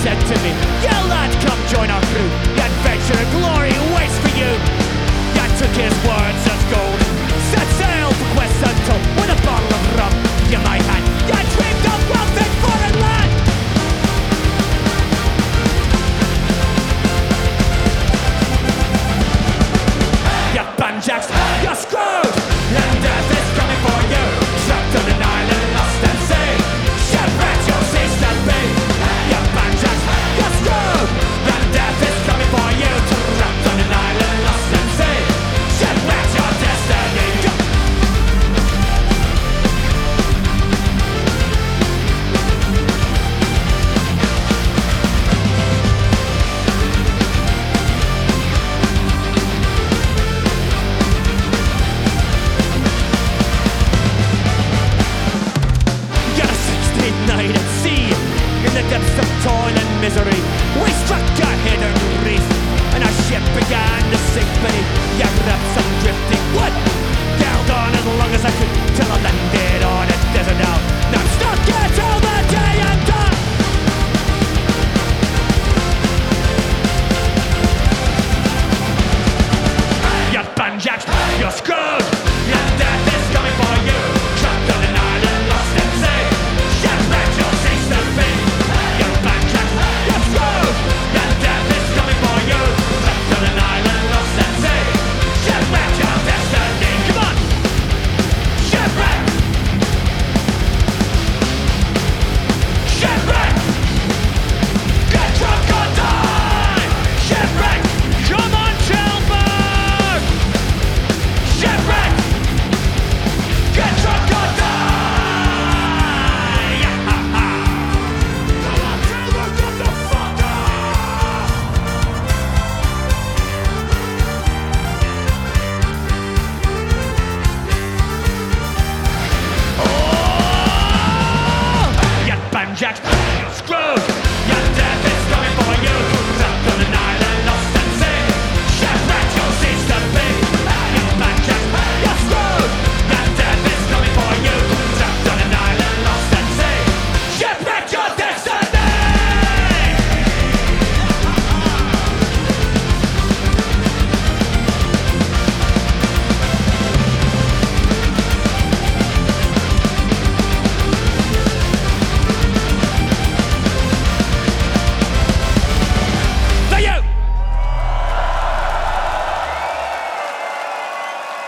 said to me, "Yeah, lad, come join our crew. The adventure and glory waits for you." I took his words as gold, set sail for quest untold, with a bottle of rum in my hand. I dreamed of wealth in foreign land. You banjacks, you're screwed, and death is coming for you. Trapped on an island, lost at sea, shipwrecked your cease to be. You banjacks, you're screwed, and death is coming for you. Trapped on an island, lost at sea, shipwrecked your destiny. Night at sea, in the depths of toil and misery, we struck a hidden reef, and our ship began to sink beneath. You grabbed some drifting wood, held on as long as I could, till I landed on a desert isle. Now I'm stuck here till the day I'm done. You banjacks, you're screwed, and death is coming for you. Trapped on an island, lost at sea, shipwrecked your cease to be. You banjacks, you're screwed, and death is coming for you. Trapped on an island, lost at sea, shipwrecked your destiny. Come on, shipwreck, shipwreck, get drunk or die. Shipwreck, come on, Shelburne. Shipwreck, get drunk or die. Come on, Shelburne, get the fuck Oh! You banjacks, you're screwed.